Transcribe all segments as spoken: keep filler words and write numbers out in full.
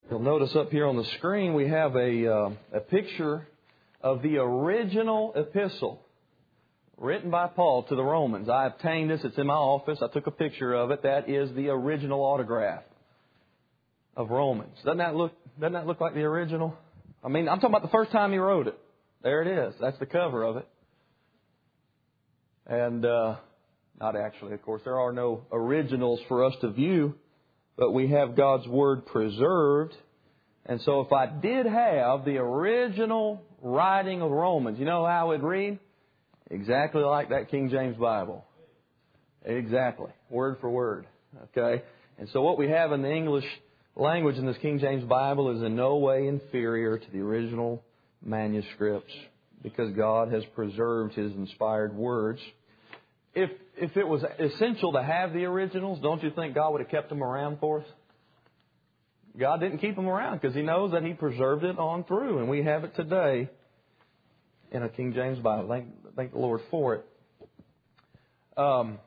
You'll notice up here on the screen we have a, uh, a picture of the original epistle written by Paul to the Romans. I obtained this. It's in my office. I took a picture of it. That is the original autograph of Romans. Doesn't that look, doesn't that look like the original? I mean, I'm talking about the first time he wrote it. There it is. That's the cover of it. And uh, not actually, of course. There are no originals for us to view. But we have God's Word preserved. And so if I did have the original writing of Romans, you know how it would read? Exactly like that King James Bible. Exactly. Word for word. Okay? And so what we have in the English language in this King James Bible is in no way inferior to the original manuscripts because God has preserved His inspired words. If if it was essential to have the originals, don't you think God would have kept them around for us? God didn't keep them around because He knows that He preserved it on through, and we have it today in a King James Bible. Thank, thank the Lord for it. Um,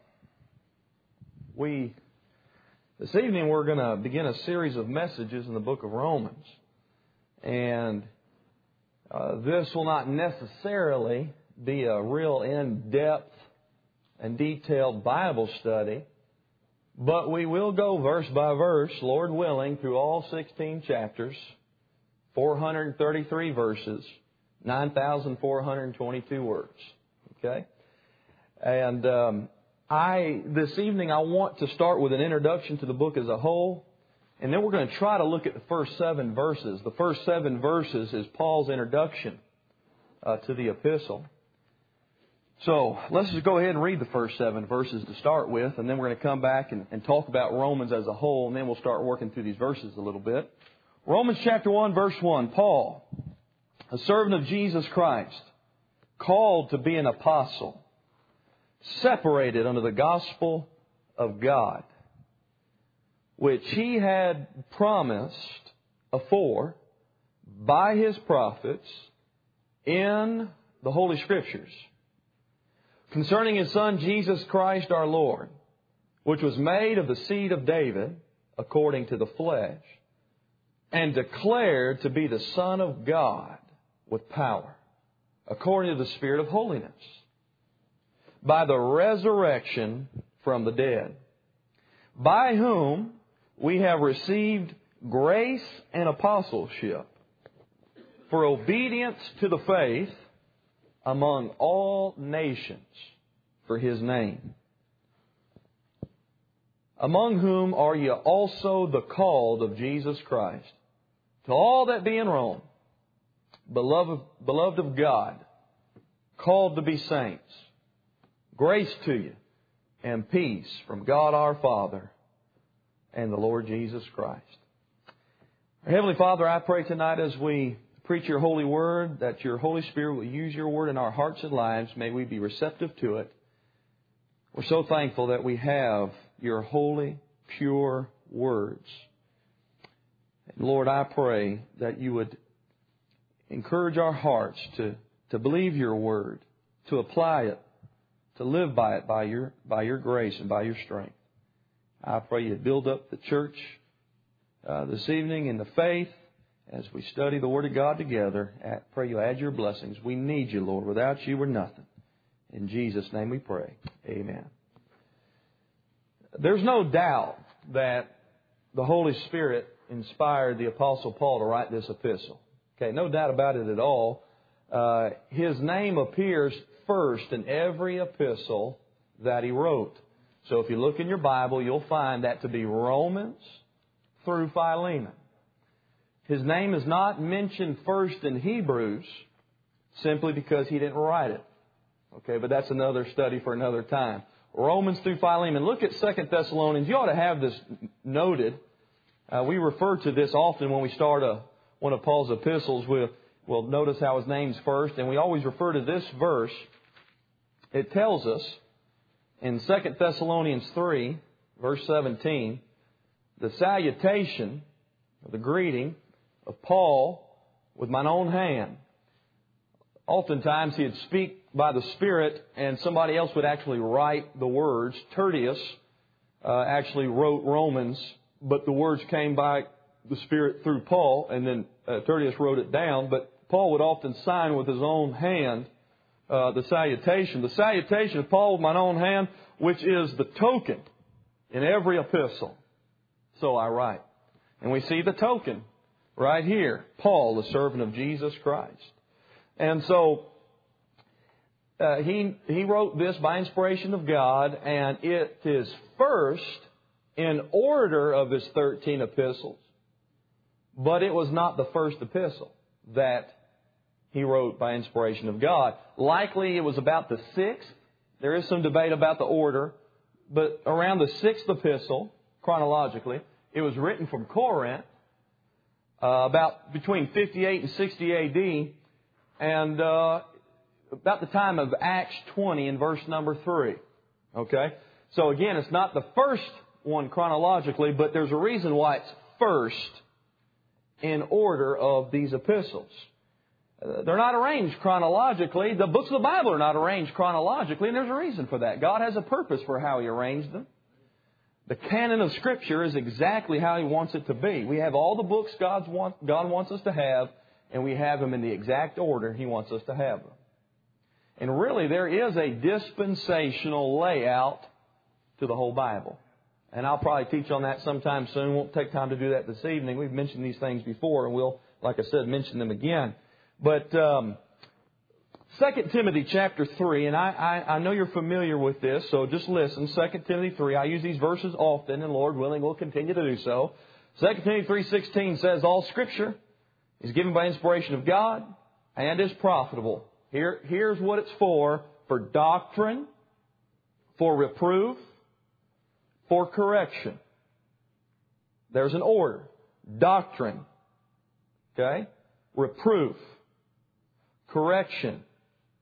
we this evening we're going to begin a series of messages in the book of Romans, and uh, this will not necessarily be a real in-depth and detailed Bible study, but we will go verse by verse, Lord willing, through all sixteen chapters, four hundred thirty-three verses, nine thousand four hundred twenty-two words. Okay? And um, I this evening I want to start with an introduction to the book as a whole, and then we're going to try to look at the first seven verses. The first seven verses is Paul's introduction uh, to the epistle. So let's just go ahead and read the first seven verses to start with, and then we're going to come back and, and talk about Romans as a whole, and then we'll start working through these verses a little bit. Romans chapter one, verse one, Paul, a servant of Jesus Christ, called to be an apostle, separated unto the gospel of God, which He had promised afore by His prophets in the Holy Scriptures, concerning His Son, Jesus Christ our Lord, which was made of the seed of David, according to the flesh, and declared to be the Son of God with power, according to the Spirit of holiness, by the resurrection from the dead, by whom we have received grace and apostleship for obedience to the faith among all nations for His name, among whom are ye also the called of Jesus Christ, to all that be in Rome, beloved, beloved of God, called to be saints, grace to you and peace from God our Father and the Lord Jesus Christ. Our Heavenly Father, I pray tonight as we preach Your holy word, that Your Holy Spirit will use Your word in our hearts and lives. May we be receptive to it. We're so thankful that we have Your holy, pure words. And Lord, I pray that You would encourage our hearts to, to believe Your word, to apply it, to live by it by Your, by Your grace and by Your strength. I pray You build up the church uh, this evening in the faith. As we study the Word of God together, I pray You add Your blessings. We need You, Lord. Without You, we're nothing. In Jesus' name we pray. Amen. There's no doubt that the Holy Spirit inspired the Apostle Paul to write this epistle. Okay, no doubt about it at all. Uh, his name appears first in every epistle that he wrote. So if you look in your Bible, you'll find that to be Romans through Philemon. His name is not mentioned first in Hebrews simply because he didn't write it. Okay, but that's another study for another time. Romans through Philemon. Look at Second Thessalonians. You ought to have this noted. Uh, we refer to this often when we start a, one of Paul's epistles. We'll, we'll notice how his name's first, and we always refer to this verse. It tells us in Second Thessalonians three, verse seventeen, the salutation, or the greeting, of Paul with mine own hand. Oftentimes he'd speak by the Spirit and somebody else would actually write the words. Tertius uh, actually wrote Romans, but the words came by the Spirit through Paul, and then uh, Tertius wrote it down, but Paul would often sign with his own hand uh, the salutation. The salutation of Paul with mine own hand, which is the token in every epistle. So I write. And we see the token right here. Paul, the servant of Jesus Christ. And so uh, he, he wrote this by inspiration of God, and it is first in order of his thirteen epistles. But it was not the first epistle that he wrote by inspiration of God. Likely it was about the sixth. There is some debate about the order. But around the sixth epistle, chronologically, it was written from Corinth, uh, about between fifty-eight and sixty A D, and uh, about the time of Acts twenty in verse number three. Okay? So again, it's not the first one chronologically, but there's a reason why it's first in order of these epistles. Uh, they're not arranged chronologically. The books of the Bible are not arranged chronologically, and there's a reason for that. God has a purpose for how He arranged them. The canon of Scripture is exactly how He wants it to be. We have all the books God's want, God wants us to have, and we have them in the exact order He wants us to have them. And really, there is a dispensational layout to the whole Bible. And I'll probably teach on that sometime soon. Won't take time to do that this evening. We've mentioned these things before, and we'll, like I said, mention them again. But um, Second Timothy chapter three, and I, I, I know you're familiar with this, so just listen. Second Timothy three, I use these verses often, and Lord willing, we'll continue to do so. Second Timothy three sixteen says, all Scripture is given by inspiration of God and is profitable. Here, here's what it's for. For doctrine, for reproof, for correction. There's an order. Doctrine. Okay? Reproof. Correction.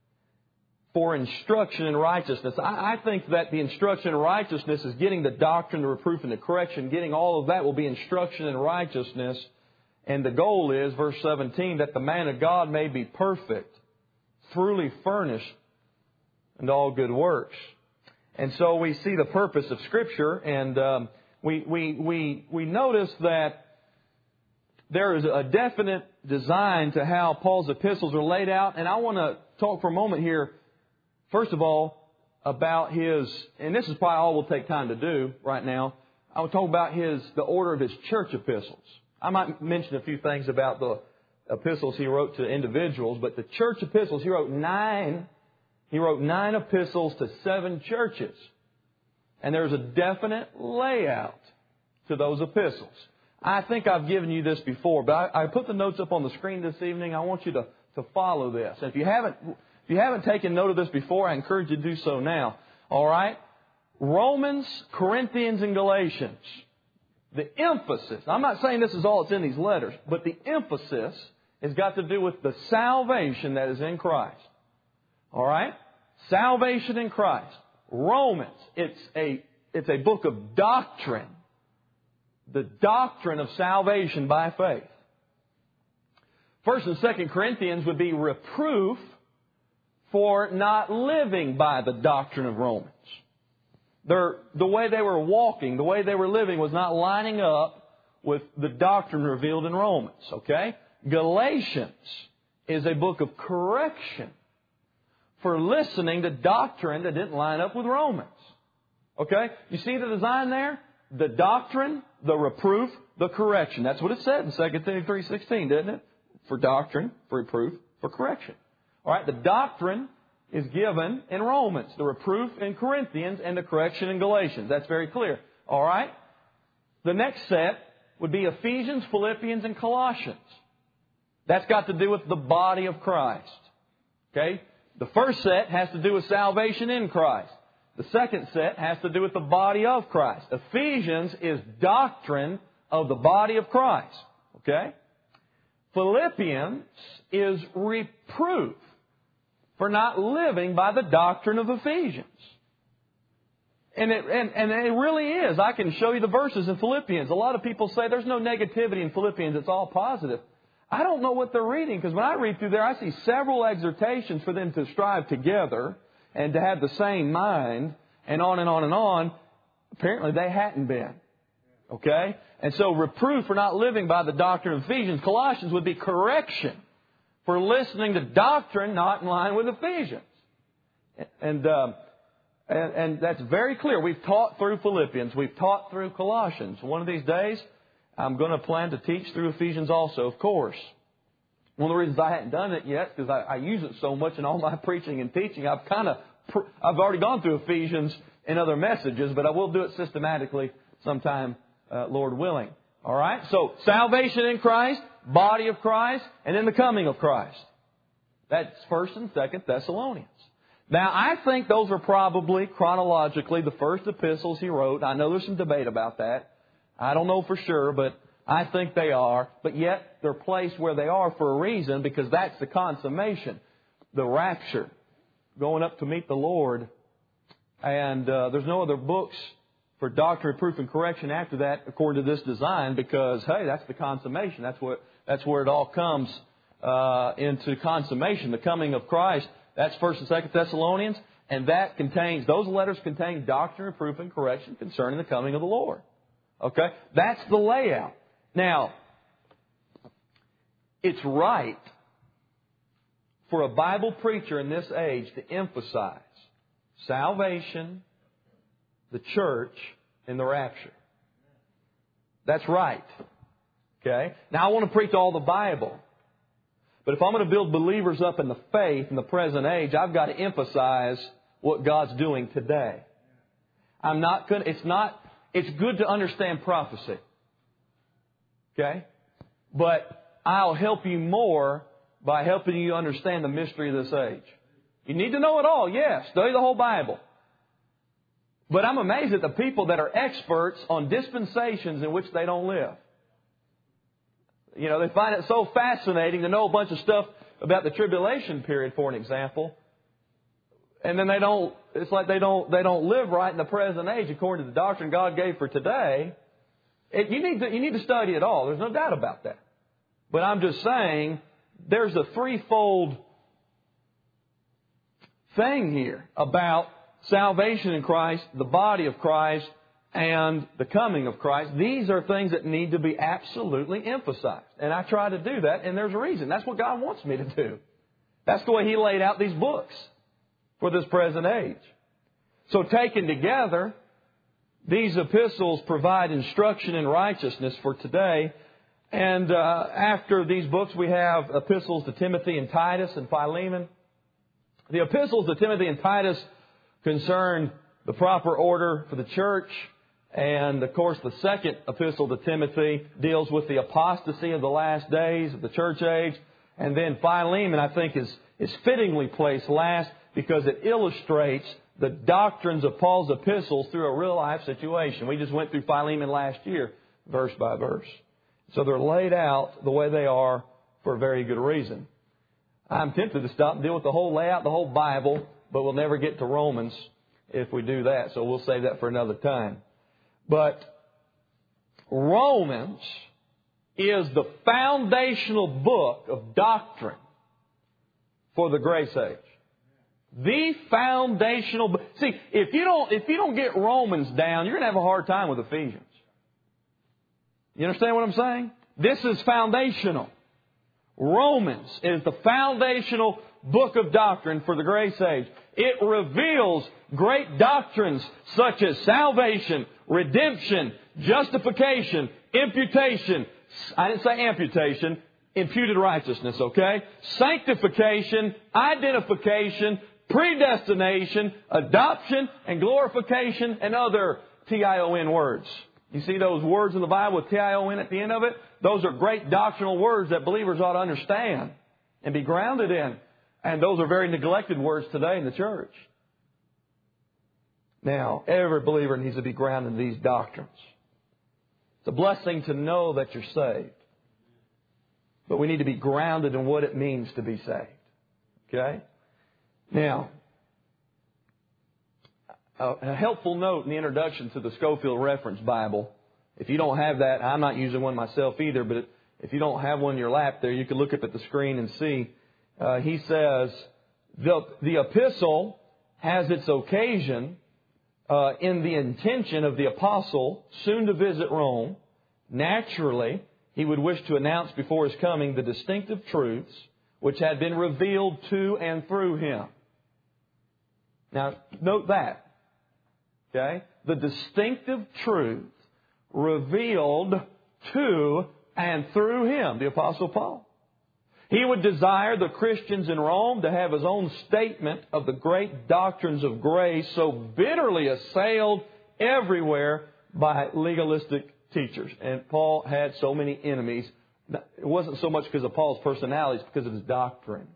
For instruction in righteousness. I, I think that the instruction in righteousness is getting the doctrine, the reproof, and the correction. Getting all of that will be instruction in righteousness. And the goal is, verse seventeen, that the man of God may be perfect, truly furnished, and all good works. And so we see the purpose of Scripture, and um, we, we, we, we notice that there is a definite design to how Paul's epistles are laid out. And I want to talk for a moment here, first of all, about his, and this is probably all we'll take time to do right now, I will talk about his the order of his church epistles. I might mention a few things about the epistles he wrote to individuals, but the church epistles, he wrote nine He wrote nine epistles to seven churches. And there's a definite layout to those epistles. I think I've given you this before, but I, I put the notes up on the screen this evening. I want you to, to follow this. If you haven't, if you haven't taken note of this before, I encourage you to do so now. All right? Romans, Corinthians, and Galatians. The emphasis, I'm not saying this is all that's in these letters, but the emphasis has got to do with the salvation that is in Christ. All right? Salvation in Christ. Romans, it's a, it's a book of doctrine. The doctrine of salvation by faith. First and Second Corinthians would be reproof for not living by the doctrine of Romans. Their, the way they were walking, the way they were living was not lining up with the doctrine revealed in Romans. Okay? Galatians is a book of correction for listening to doctrine that didn't line up with Romans. Okay? You see the design there? The doctrine, the reproof, the correction. That's what it said in Second Timothy three sixteen, didn't it? For doctrine, for reproof, for correction. All right? The doctrine is given in Romans, the reproof in Corinthians, and the correction in Galatians. That's very clear. All right? The next set would be Ephesians, Philippians, and Colossians. That's got to do with the body of Christ. Okay? The first set has to do with salvation in Christ. The second set has to do with the body of Christ. Ephesians is doctrine of the body of Christ. Okay? Philippians is reproof for not living by the doctrine of Ephesians. And it, and, and it really is. I can show you the verses in Philippians. A lot of people say there's no negativity in Philippians. It's all positive. I don't know what they're reading, because when I read through there, I see several exhortations for them to strive together and to have the same mind, and on and on and on. Apparently they hadn't been. Okay? And so reproof for not living by the doctrine of Ephesians. Colossians would be correction for listening to doctrine not in line with Ephesians. And, um, and, and that's very clear. We've taught through Philippians. We've taught through Colossians. One of these days, I'm going to plan to teach through Ephesians also, of course. One of the reasons I hadn't done it yet is because I, I use it so much in all my preaching and teaching. I've kind of, I've already gone through Ephesians in other messages, but I will do it systematically sometime, uh, Lord willing. All right? So, salvation in Christ, body of Christ, and then the coming of Christ. That's First and Second Thessalonians. Now, I think those are probably, chronologically, the first epistles he wrote. I know there's some debate about that. I don't know for sure, but I think they are. But yet, they're placed where they are for a reason, because that's the consummation. The rapture. Going up to meet the Lord. And uh, there's no other books for doctrine, reproof, and correction after that, according to this design, because, hey, that's the consummation. That's what that's where it all comes uh, into consummation. The coming of Christ. That's First and Second Thessalonians. And that contains, those letters contain doctrine, reproof, and correction concerning the coming of the Lord. Okay? That's the layout. Now, it's right for a Bible preacher in this age to emphasize salvation, the church, and the rapture. That's right. Okay? Now, I want to preach all the Bible. But if I'm going to build believers up in the faith in the present age, I've got to emphasize what God's doing today. I'm not going to, it's not, it's good to understand prophecy. Okay? But I'll help you more by helping you understand the mystery of this age. You need to know it all, yes. Study the whole Bible. But I'm amazed at the people that are experts on dispensations in which they don't live. You know, they find it so fascinating to know a bunch of stuff about the tribulation period, for an example. And then they don't, it's like they don't, they don't live right in the present age according to the doctrine God gave for today. It, you need to, you need to study it all. There's no doubt about that. But I'm just saying, there's a threefold thing here about salvation in Christ, the body of Christ, and the coming of Christ. These are things that need to be absolutely emphasized. And I try to do that, and there's a reason. That's what God wants me to do. That's the way He laid out these books for this present age. So taken together, these epistles provide instruction in righteousness for today. And uh, after these books, we have epistles to Timothy and Titus and Philemon. The epistles to Timothy and Titus concern the proper order for the church. And, of course, the second epistle to Timothy deals with the apostasy of the last days of the church age. And then Philemon, I think, is, is fittingly placed last because it illustrates the doctrines of Paul's epistles through a real-life situation. We just went through Philemon last year, verse by verse. So they're laid out the way they are for a very good reason. I'm tempted to stop and deal with the whole layout, the whole Bible, but we'll never get to Romans if we do that. So we'll save that for another time. But Romans is the foundational book of doctrine for the grace age. The foundational book. See, if you don't, if you don't get Romans down, you're going to have a hard time with Ephesians. You understand what I'm saying? This is foundational. Romans is the foundational book of doctrine for the grace age. It reveals great doctrines such as salvation, redemption, justification, imputation. I didn't say amputation, imputed righteousness, okay? Sanctification, identification, predestination, adoption, and glorification, and other T I O N words. You see those words in the Bible with T I O N at the end of it? Those are great doctrinal words that believers ought to understand and be grounded in. And those are very neglected words today in the church. Now, every believer needs to be grounded in these doctrines. It's a blessing to know that you're saved. But we need to be grounded in what it means to be saved. Okay? Now, a helpful note in the introduction to the Scofield Reference Bible. If you don't have that, I'm not using one myself either, but if you don't have one in your lap there, you can look up at the screen and see. Uh, he says, the, the epistle has its occasion uh, in the intention of the apostle soon to visit Rome, naturally, he would wish to announce before his coming the distinctive truths which had been revealed to and through him. Now, note that. Okay? The distinctive truth revealed to and through him, the Apostle Paul. He would desire the Christians in Rome to have his own statement of the great doctrines of grace so bitterly assailed everywhere by legalistic teachers. And Paul had so many enemies. It wasn't so much because of Paul's personality, it's because of his doctrine.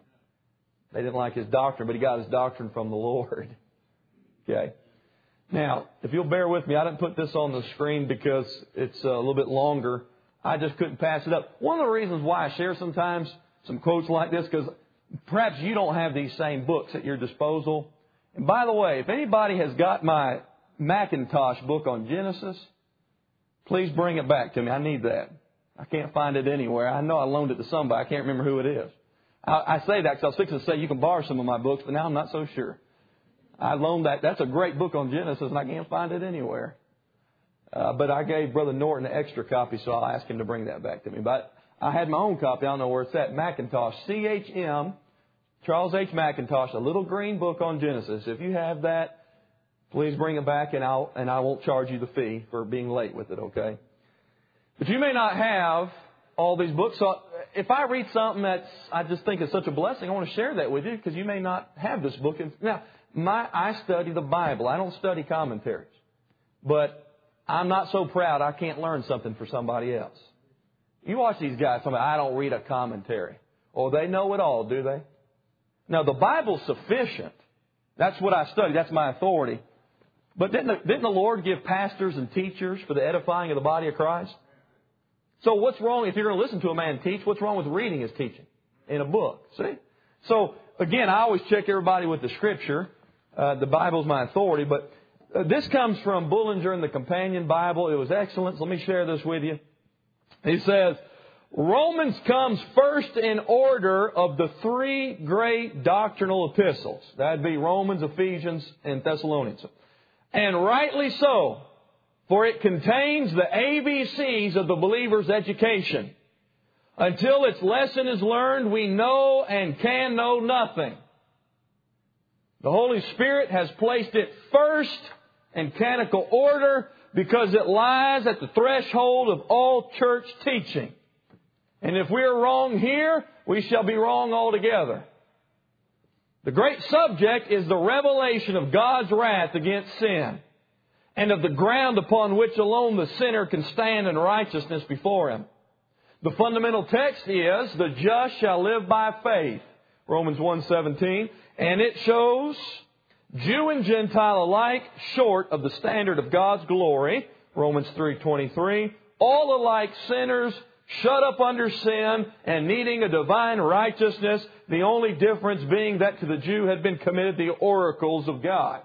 They didn't like his doctrine, but he got his doctrine from the Lord. Okay. Now, if you'll bear with me, I didn't put this on the screen because it's a little bit longer. I just couldn't pass it up. One of the reasons why I share sometimes some quotes like this, because perhaps you don't have these same books at your disposal. And by the way, if anybody has got my Macintosh book on Genesis, please bring it back to me. I need that. I can't find it anywhere. I know I loaned it to somebody. I can't remember who it is. I, I say that because I was fixing to say you can borrow some of my books, but now I'm not so sure. I loaned that. That's a great book on Genesis, and I can't find it anywhere. Uh, but I gave Brother Norton an extra copy, so I'll ask him to bring that back to me. But I had my own copy. I don't know where it's at. Macintosh, C H M, Charles H. Macintosh, a little green book on Genesis. If you have that, please bring it back, and I'll and I won't charge you the fee for being late with it. Okay? But you may not have all these books. So if I read something that's I just think is such a blessing, I want to share that with you because you may not have this book. Now, my I study the Bible. I don't study commentaries. But I'm not so proud I can't learn something for somebody else. You watch these guys, somebody, I don't read a commentary. Oh, they know it all, do they? Now, the Bible's sufficient. That's what I study. That's my authority. But didn't the, didn't the Lord give pastors and teachers for the edifying of the body of Christ? So what's wrong if you're going to listen to a man teach? What's wrong with reading his teaching in a book? See? So, again, I always check everybody with the Scripture. Uh, the Bible's my authority. But uh, this comes from Bullinger in the Companion Bible. It was excellent. So let me share this with you. He says, Romans comes first in order of the three great doctrinal epistles. That'd be Romans, Ephesians, and Thessalonians. And rightly so, for it contains the A B Cs of the believer's education. Until its lesson is learned, we know and can know nothing. The Holy Spirit has placed it first in canonical order because it lies at the threshold of all church teaching. And if we are wrong here, we shall be wrong altogether. The great subject is the revelation of God's wrath against sin and of the ground upon which alone the sinner can stand in righteousness before Him. The fundamental text is, the just shall live by faith, Romans one seventeen, and it shows Jew and Gentile alike short of the standard of God's glory, Romans three twenty-three, all alike sinners, shut up under sin and needing a divine righteousness, the only difference being that to the Jew had been committed the oracles of God.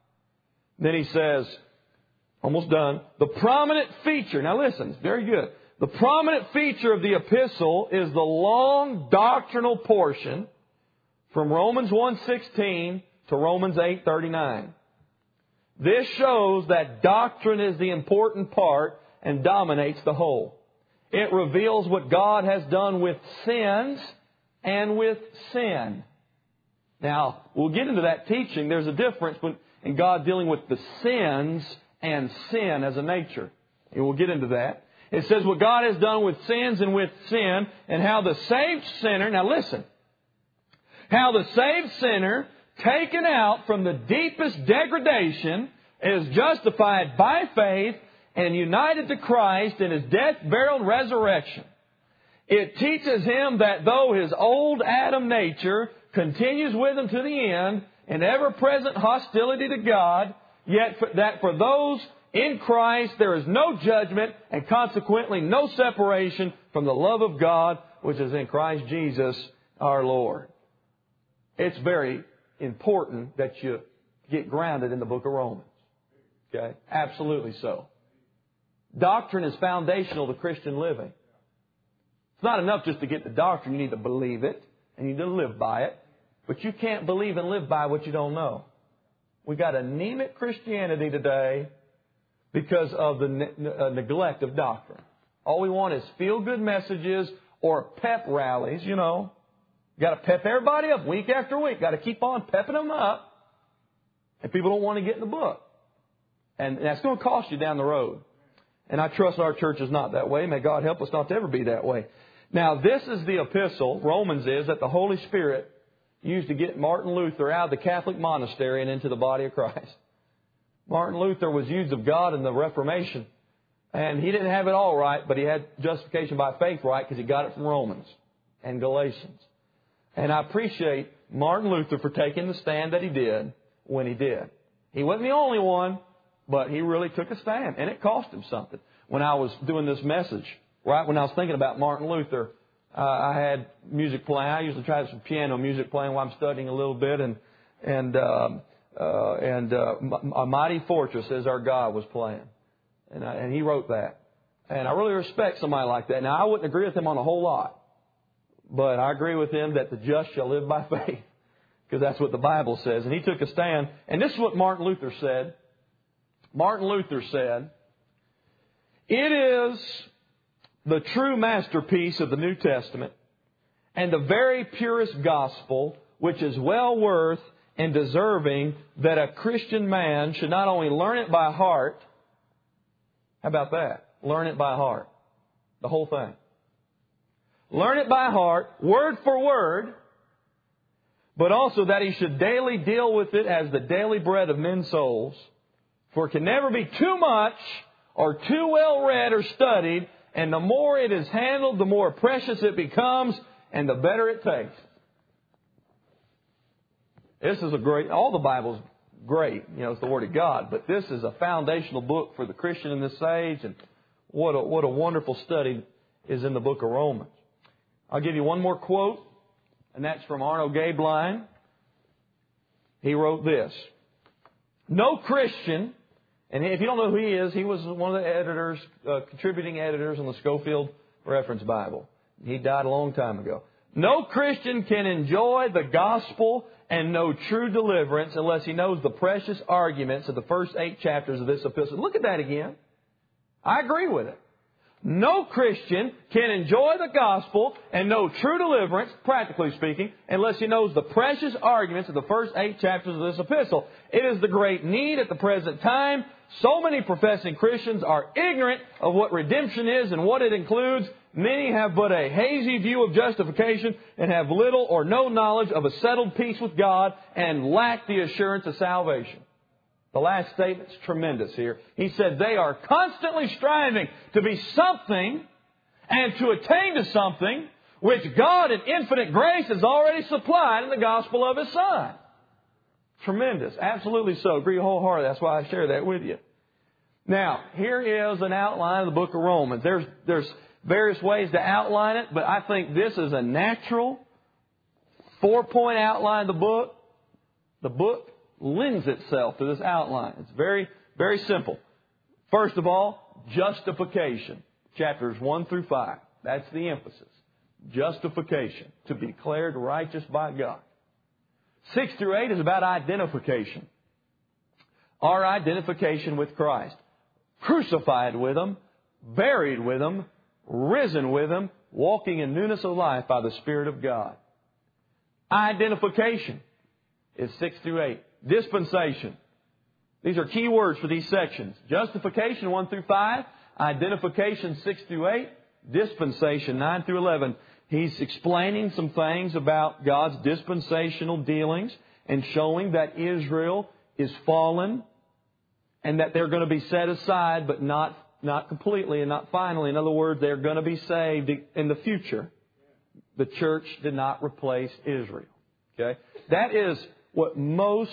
Then he says, almost done, the prominent feature, now listen, it's very good. The prominent feature of the epistle is the long doctrinal portion from Romans one sixteen to Romans eight thirty-nine. This shows that doctrine is the important part and dominates the whole. It reveals what God has done with sins and with sin. Now, we'll get into that teaching. There's a difference in God dealing with the sins and sin as a nature. And we'll get into that. It says what God has done with sins and with sin, and how the saved sinner, now listen, how the saved sinner, taken out from the deepest degradation, is justified by faith and united to Christ in His death, burial, and resurrection. It teaches him that though his old Adam nature continues with him to the end, in ever-present hostility to God, yet for, that for those in Christ there is no judgment and consequently no separation from the love of God which is in Christ Jesus our Lord. It's very important that you get grounded in the book of Romans. Okay? Absolutely so. Doctrine is foundational to Christian living. It's not enough just to get the doctrine. You need to believe it and you need to live by it. But you can't believe and live by what you don't know. We got anemic Christianity today because of the ne- uh, neglect of doctrine. All we want is feel-good messages or pep rallies, you know. Got to pep everybody up week after week. Got to keep on pepping them up. And people don't want to get in the book. And that's going to cost you down the road. And I trust our church is not that way. May God help us not to ever be that way. Now, this is the epistle, Romans is, that the Holy Spirit used to get Martin Luther out of the Catholic monastery and into the body of Christ. Martin Luther was used of God in the Reformation. And he didn't have it all right, but he had justification by faith right because he got it from Romans and Galatians. And I appreciate Martin Luther for taking the stand that he did when he did. He wasn't the only one, but he really took a stand. And it cost him something. When I was doing this message, right when I was thinking about Martin Luther, uh, I had music playing. I usually try some piano music playing while I'm studying a little bit. And and um, uh, and uh, A Mighty Fortress Is Our God was playing. And, I, and he wrote that. And I really respect somebody like that. Now, I wouldn't agree with him on a whole lot. But I agree with him that the just shall live by faith. Because that's what the Bible says. And he took a stand. And this is what Martin Luther said. Martin Luther said, "It is the true masterpiece of the New Testament and the very purest gospel, which is well worth and deserving that a Christian man should not only learn it by heart." How about that? Learn it by heart. The whole thing. Learn it by heart, word for word, but also that he should daily deal with it as the daily bread of men's souls. For it can never be too much or too well read or studied, and the more it is handled, the more precious it becomes, and the better it tastes. This is a great, all the Bible's great, you know, it's the Word of God, but this is a foundational book for the Christian in this age, and what a, what a wonderful study is in the book of Romans. I'll give you one more quote, and that's from Arnold Gaebelein. He wrote this: "No Christian," and if you don't know who he is, he was one of the editors, uh, contributing editors on the Scofield Reference Bible. He died a long time ago. "No Christian can enjoy the gospel and know true deliverance unless he knows the precious arguments of the first eight chapters of this epistle." Look at that again. I agree with it. No Christian can enjoy the gospel and know true deliverance, practically speaking, unless he knows the precious arguments of the first eight chapters of this epistle. It is the great need at the present time. So many professing Christians are ignorant of what redemption is and what it includes. Many have but a hazy view of justification and have little or no knowledge of a settled peace with God and lack the assurance of salvation. The last statement's tremendous here. He said they are constantly striving to be something and to attain to something which God in infinite grace has already supplied in the gospel of His Son. Tremendous. Absolutely so. Agree wholeheartedly. That's why I share that with you. Now, here is an outline of the book of Romans. There's, there's various ways to outline it, but I think this is a natural four-point outline of the book. The book lends itself to this outline. It's very, very simple. First of all, justification. Chapters one through five. That's the emphasis. Justification. To be declared righteous by God. Six through eight is about identification. Our identification with Christ. Crucified with Him, buried with Him, risen with Him, walking in newness of life by the Spirit of God. Identification is six through eight. Dispensation. These are key words for these sections. Justification, one through five. Identification, six through eight. Dispensation, nine through eleven. He's explaining some things about God's dispensational dealings and showing that Israel is fallen and that they're going to be set aside, but not, not completely and not finally. In other words, they're going to be saved in the future. The church did not replace Israel. Okay? That is what most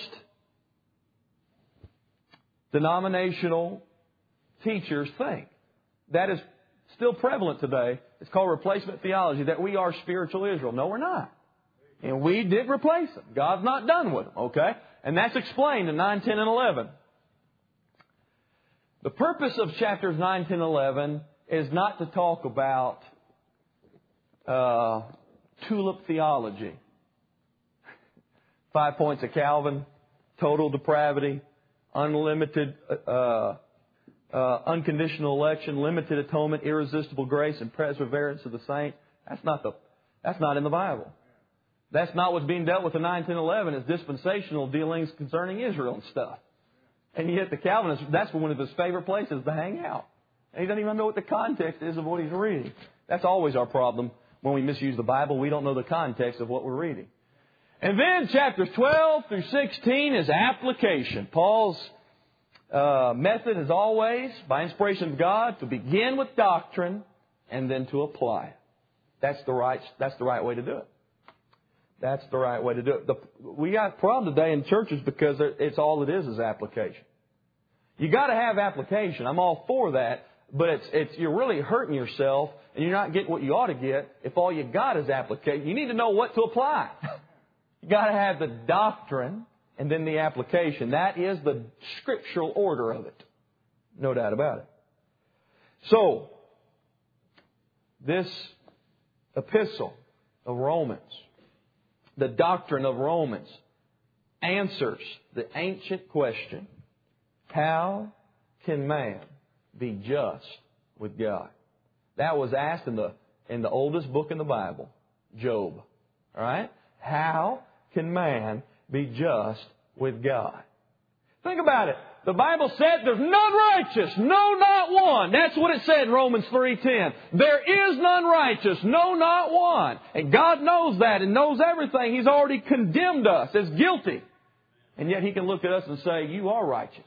denominational teachers think. That is still prevalent today. It's called replacement theology, that we are spiritual Israel. No, we're not. And we did replace them. God's not done with them, okay? And that's explained in nine, ten, and eleven. The purpose of chapters nine, ten, eleven is not to talk about uh, tulip theology. Five points of Calvin, total depravity, unlimited, uh, uh, unconditional election, limited atonement, irresistible grace, and perseverance of the saints. That's not the, that's not in the Bible. That's not what's being dealt with in nine ten eleven as dispensational dealings concerning Israel and stuff. And yet the Calvinist, that's one of his favorite places to hang out. And he doesn't even know what the context is of what he's reading. That's always our problem when we misuse the Bible. We don't know the context of what we're reading. And then chapters twelve through sixteen is application. Paul's uh, method is always, by inspiration of God, to begin with doctrine and then to apply it. That's the right, that's the right way to do it. That's the right way to do it. The, we got a problem today in churches because it's all it is is application. You got to have application. I'm all for that, but it's it's you're really hurting yourself and you're not getting what you ought to get if all you got is application. You need to know what to apply. You got to have the doctrine and then the application. That is the scriptural order of it. No doubt about it. So, this epistle of Romans, the doctrine of Romans, answers the ancient question, how can man be just with God? That was asked in the in the oldest book in the Bible, Job. All right? How can man be just with God? Think about it. The Bible said there's none righteous, no, not one. That's what it said in Romans three ten. There is none righteous, no, not one. And God knows that and knows everything. He's already condemned us as guilty. And yet He can look at us and say, you are righteous.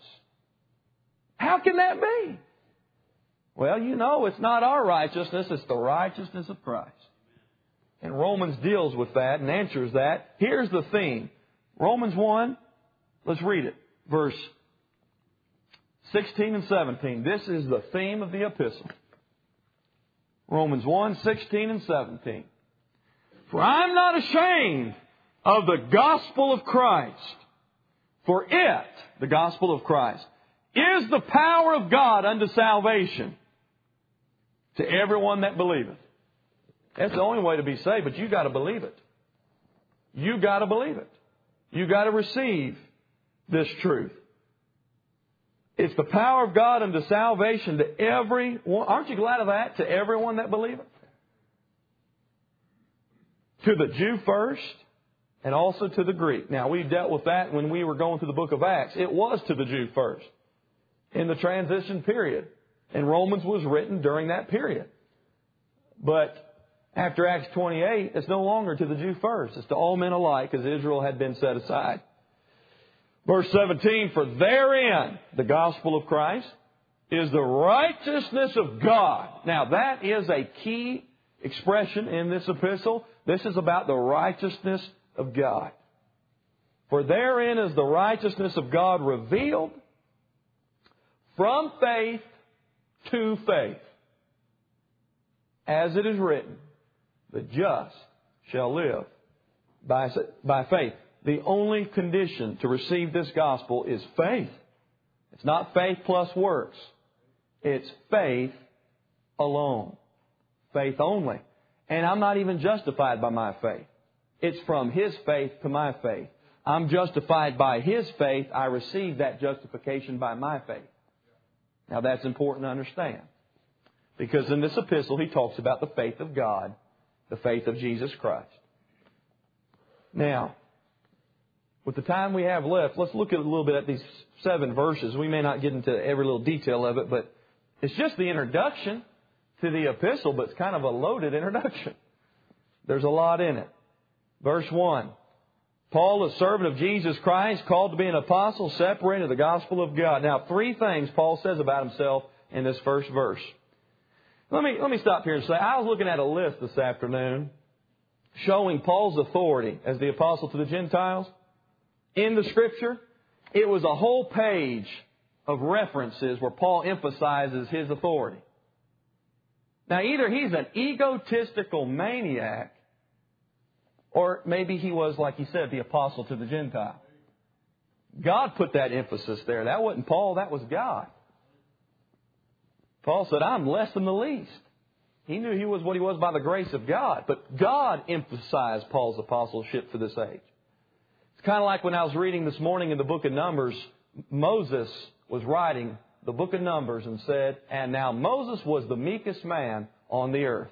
How can that be? Well, you know, it's not our righteousness, it's the righteousness of Christ. And Romans deals with that and answers that. Here's the theme. Romans one, let's read it. Verse sixteen and seventeen. This is the theme of the epistle. Romans one, sixteen and seventeen. For I am not ashamed of the gospel of Christ. For it, the gospel of Christ, is the power of God unto salvation to everyone that believeth. That's the only way to be saved, but you got to believe it. You got to believe it. You got to receive this truth. It's the power of God unto salvation to everyone. Aren't you glad of that? To everyone that believeth. To the Jew first, and also to the Greek. Now, we dealt with that when we were going through the book of Acts. It was to the Jew first, in the transition period. And Romans was written during that period. But after Acts twenty-eight, it's no longer to the Jew first. It's to all men alike, as Israel had been set aside. Verse seventeen, for therein, the gospel of Christ, is the righteousness of God. Now, that is a key expression in this epistle. This is about the righteousness of God. For therein is the righteousness of God revealed from faith to faith. As it is written, the just shall live by, by faith. The only condition to receive this gospel is faith. It's not faith plus works. It's faith alone. Faith only. And I'm not even justified by my faith. It's from His faith to my faith. I'm justified by His faith. I receive that justification by my faith. Now that's important to understand. Because in this epistle, he talks about the faith of God, the faith of Jesus Christ. Now, with the time we have left, let's look at a little bit at these seven verses. We may not get into every little detail of it, but it's just the introduction to the epistle, but it's kind of a loaded introduction. There's a lot in it. Verse one. Paul, a servant of Jesus Christ, called to be an apostle, separated the gospel of God. Now, three things Paul says about himself in this first verse. Let me, let me stop here and say, I was looking at a list this afternoon showing Paul's authority as the apostle to the Gentiles in the Scripture. It was a whole page of references where Paul emphasizes his authority. Now, either he's an egotistical maniac, or maybe he was, like he said, the apostle to the Gentiles. God put that emphasis there. That wasn't Paul, that was God. Paul said, I'm less than the least. He knew he was what he was by the grace of God. But God emphasized Paul's apostleship for this age. It's It's kind of like when I was reading this morning in the book of Numbers, Moses was writing the book of Numbers and said, and now Moses was the meekest man on the earth.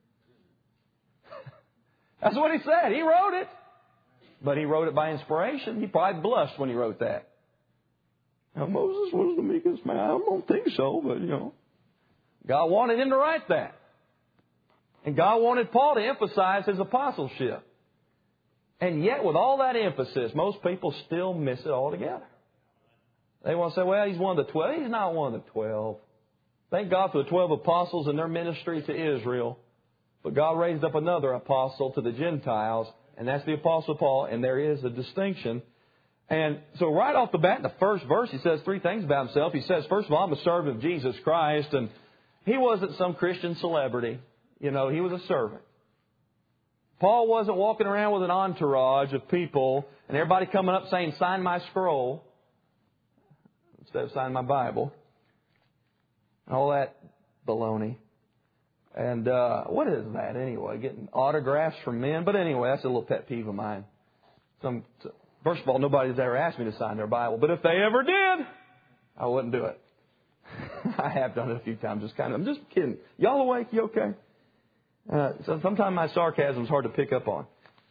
That's what he said. He wrote it. But he wrote it by inspiration. He probably blushed when he wrote that. Now, Moses was the meekest man. I don't think so, but, you know. God wanted him to write that. And God wanted Paul to emphasize his apostleship. And yet, with all that emphasis, most people still miss it altogether. They want to say, well, he's one of the twelve. He's not one of the twelve. Thank God for the twelve apostles and their ministry to Israel. But God raised up another apostle to the Gentiles, and that's the Apostle Paul, and there is a distinction. And so right off the bat, in the first verse, he says three things about himself. He says, first of all, I'm a servant of Jesus Christ, and he wasn't some Christian celebrity. You know, he was a servant. Paul wasn't walking around with an entourage of people and everybody coming up saying, sign my scroll instead of sign my Bible. All that baloney. And uh, what is that anyway? Getting autographs from men? But anyway, that's a little pet peeve of mine. Some, first of all, nobody's ever asked me to sign their Bible. But if they ever did, I wouldn't do it. I have done it a few times. Just kind of, I'm just kidding. Y'all awake? You okay? Uh, so sometimes my sarcasm is hard to pick up on.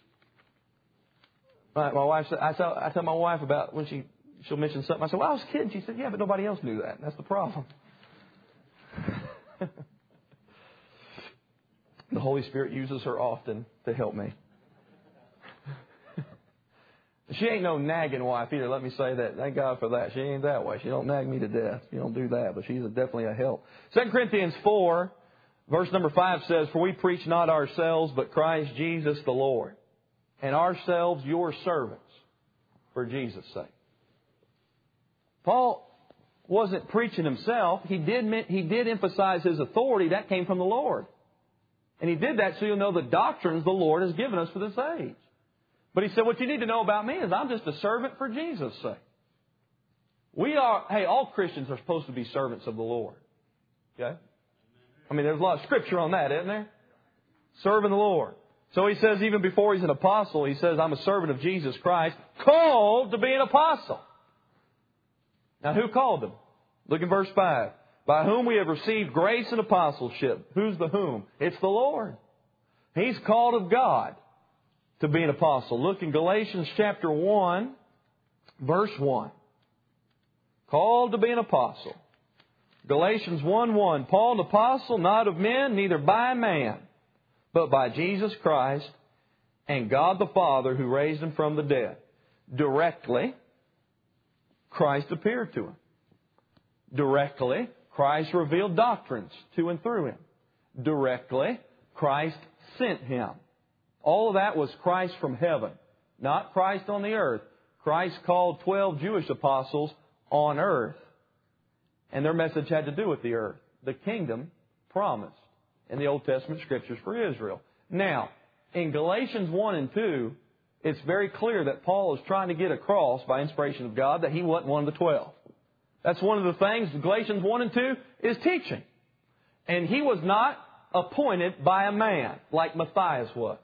My, my wife said, I tell, I tell my wife about when she she'll mention something. I said, well, I was kidding. She said, yeah, but nobody else knew that. That's the problem. The Holy Spirit uses her often to help me. She ain't no nagging wife either. Let me say that. Thank God for that. She ain't that way. She don't nag me to death. She don't do that. But she's definitely a help. Second Corinthians four, verse number five says, for we preach not ourselves, but Christ Jesus the Lord, and ourselves your servants for Jesus' sake. Paul wasn't preaching himself. He did, he did emphasize his authority. That came from the Lord. And he did that so you'll know the doctrines the Lord has given us for this age. But he said, what you need to know about me is I'm just a servant for Jesus' sake. We are, hey, all Christians are supposed to be servants of the Lord. Okay? I mean, there's a lot of scripture on that, isn't there? Serving the Lord. So he says, even before he's an apostle, he says, I'm a servant of Jesus Christ, called to be an apostle. Now, who called him? Look in verse five. By whom we have received grace and apostleship. Who's the whom? It's the Lord. He's called of God to be an apostle. Look in Galatians chapter one, verse one. Called to be an apostle. Galatians one one. Paul, an apostle, not of men, neither by man, but by Jesus Christ and God the Father who raised him from the dead. Directly, Christ appeared to him. Directly, Christ revealed doctrines to and through him. Directly, Christ sent him. All of that was Christ from heaven, not Christ on the earth. Christ called twelve Jewish apostles on earth, and their message had to do with the earth. The kingdom promised in the Old Testament Scriptures for Israel. Now, in Galatians one and two, it's very clear that Paul is trying to get across, by inspiration of God, that he wasn't one of the twelve. That's one of the things, Galatians one and two is teaching. And he was not appointed by a man like Matthias was.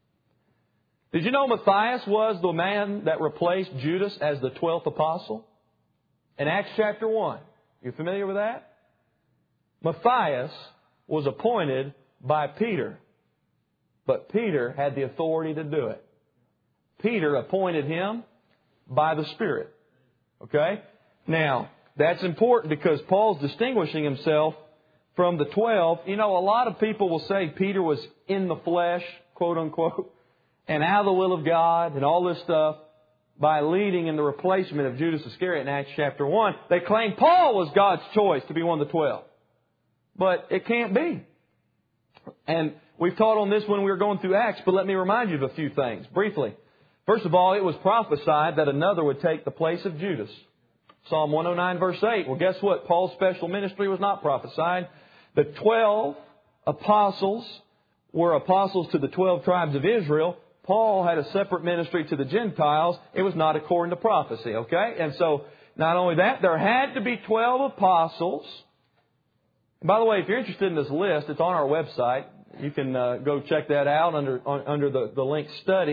Did you know Matthias was the man that replaced Judas as the twelfth apostle? In Acts chapter one. You familiar with that? Matthias was appointed by Peter. But Peter had the authority to do it. Peter appointed him by the Spirit. Okay? Now, that's important because Paul's distinguishing himself from the twelve. You know, a lot of people will say Peter was in the flesh, quote unquote, and out of the will of God and all this stuff by leading in the replacement of Judas Iscariot in Acts chapter one. They claim Paul was God's choice to be one of the twelve. But it can't be. And we've taught on this when we were going through Acts, but let me remind you of a few things briefly. First of all, it was prophesied that another would take the place of Judas. Psalm one oh nine verse eight. Well, guess what? Paul's special ministry was not prophesied. The twelve apostles were apostles to the twelve tribes of Israel. Paul had a separate ministry to the Gentiles. It was not according to prophecy, okay? And so, not only that, there had to be twelve apostles. And by the way, if you're interested in this list, it's on our website. You can uh, go check that out under on, under the, the link study.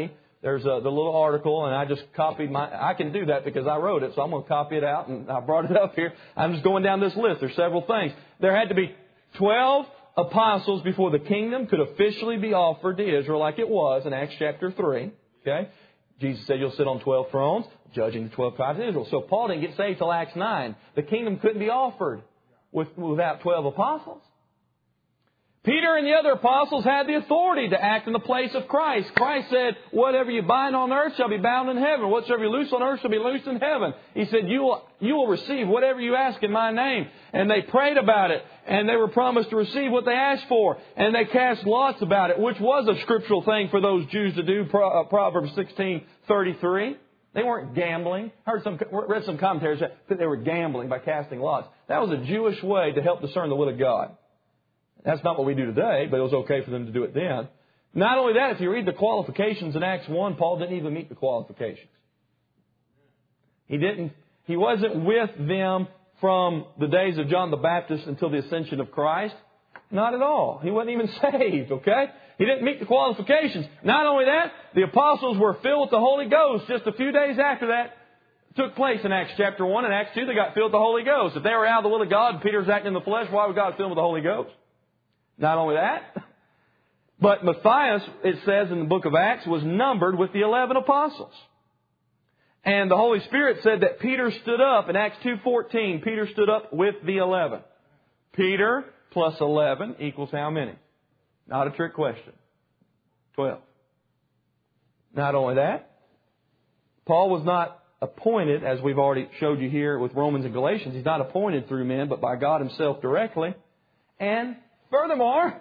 There's a, the little article, and I just copied my... I can do that because I wrote it, so I'm going to copy it out, and I brought it up here. I'm just going down this list. There's several things. There had to be twelve apostles before the kingdom could officially be offered to Israel like it was in Acts chapter three. Okay? Jesus said, you'll sit on twelve thrones, judging the twelve tribes of Israel. So Paul didn't get saved till Acts nine. The kingdom couldn't be offered with, without twelve apostles. Peter and the other apostles had the authority to act in the place of Christ. Christ said, whatever you bind on earth shall be bound in heaven. Whatsoever you loose on earth shall be loosed in heaven. He said, you will, you will receive whatever you ask in my name. And they prayed about it. And they were promised to receive what they asked for. And they cast lots about it, which was a scriptural thing for those Jews to do. Proverbs sixteen thirty-three. They weren't gambling. I heard some, read some commentaries that they were gambling by casting lots. That was a Jewish way to help discern the will of God. That's not what we do today, but it was okay for them to do it then. Not only that, if you read the qualifications in Acts one, Paul didn't even meet the qualifications. He didn't, he wasn't with them from the days of John the Baptist until the ascension of Christ. Not at all. He wasn't even saved, okay? He didn't meet the qualifications. Not only that, the apostles were filled with the Holy Ghost just a few days after that took place in Acts chapter one. And Acts two, they got filled with the Holy Ghost. If they were out of the will of God and Peter's acting in the flesh, why would God fill them with the Holy Ghost? Not only that, but Matthias, it says in the book of Acts, was numbered with the eleven apostles. And the Holy Spirit said that Peter stood up in Acts two fourteen. Peter stood up with the eleven. Peter plus eleven equals how many? Not a trick question. Twelve. Not only that, Paul was not appointed, as we've already showed you here with Romans and Galatians. He's not appointed through men, but by God Himself directly. And furthermore,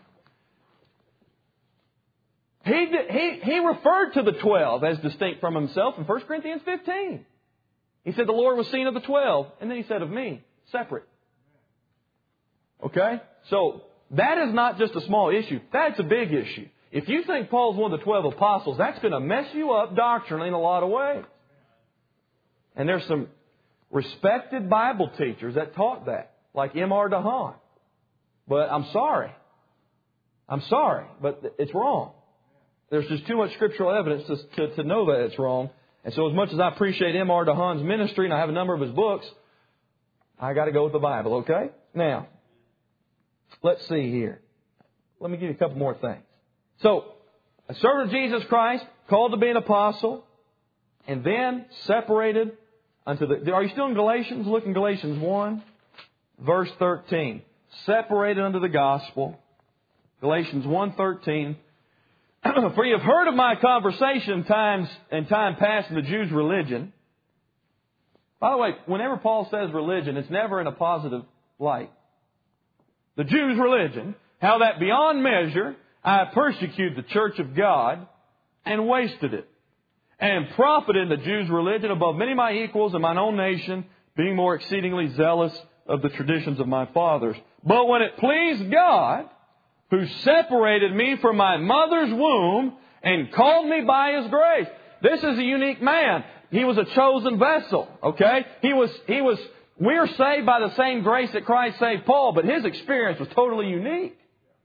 he, he, he referred to the twelve as distinct from himself in First Corinthians fifteen. He said the Lord was seen of the twelve. And then he said of me, separate. Okay? So that is not just a small issue. That's a big issue. If you think Paul's one of the twelve apostles, that's going to mess you up doctrinally in a lot of ways. And there's some respected Bible teachers that taught that, like M R DeHaan. But I'm sorry. I'm sorry, but it's wrong. There's just too much scriptural evidence to, to, to know that it's wrong. And so as much as I appreciate M R DeHaan's ministry and I have a number of his books, I got to go with the Bible, okay? Now, let's see here. Let me give you a couple more things. So, a servant of Jesus Christ, called to be an apostle, and then separated unto the... Are you still in Galatians? Look in Galatians one, verse thirteen. Separated unto the gospel. Galatians one thirteen. For you have heard of my conversation times and time past in the Jews' religion. By the way, whenever Paul says religion, it's never in a positive light. The Jews' religion, how that beyond measure I persecuted the church of God and wasted it, and profited in the Jews' religion above many of my equals in mine own nation, being more exceedingly zealous of the traditions of my fathers. But when it pleased God, who separated me from my mother's womb and called me by His grace. This is a unique man. He was a chosen vessel, okay? He was, he was, we're saved by the same grace that Christ saved Paul, but his experience was totally unique.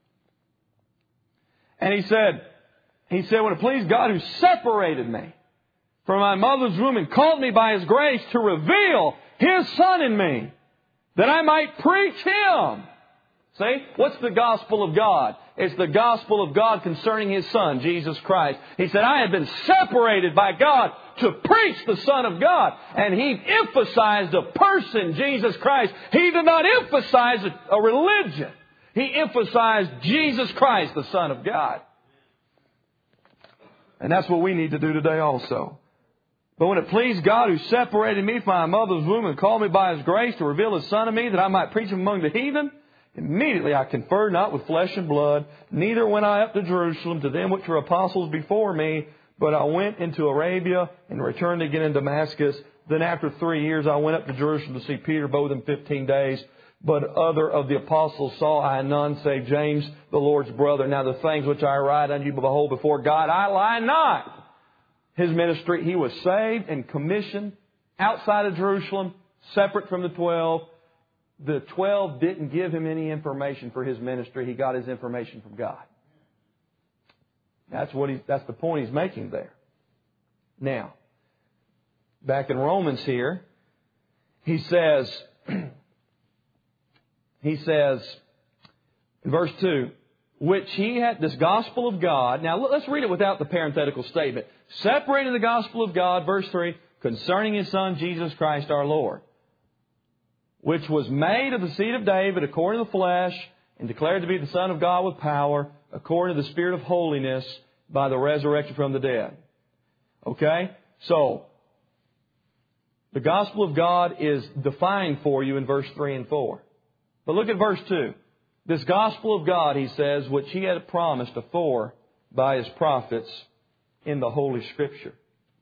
And he said, he said, when it pleased God who separated me from my mother's womb and called me by His grace to reveal His Son in me, that I might preach Him. See? What's the gospel of God? It's the gospel of God concerning His Son, Jesus Christ. He said, I have been separated by God to preach the Son of God. And He emphasized a person, Jesus Christ. He did not emphasize a religion. He emphasized Jesus Christ, the Son of God. And that's what we need to do today also. But when it pleased God who separated me from my mother's womb and called me by His grace to reveal His Son to me that I might preach Him among the heathen, immediately I conferred not with flesh and blood, neither went I up to Jerusalem to them which were apostles before me, but I went into Arabia and returned again in Damascus. Then after three years I went up to Jerusalem to see Peter, both in fifteen days. But other of the apostles saw I none save James, the Lord's brother. Now the things which I write unto you, behold, before God I lie not. His ministry, he was saved and commissioned outside of Jerusalem, separate from the twelve. The twelve didn't give him any information for his ministry. He got his information from God. That's what he, that's the point he's making there. Now, back in Romans here, he says, he says, in verse two, which he had, this gospel of God. Now, let's read it without the parenthetical statement. Separating the gospel of God, verse three, concerning His Son, Jesus Christ our Lord, which was made of the seed of David according to the flesh, and declared to be the Son of God with power, according to the Spirit of holiness, by the resurrection from the dead. Okay? So, the gospel of God is defined for you in verse three and four. But look at verse two. This gospel of God, he says, which He had promised afore by His prophets in the Holy Scripture.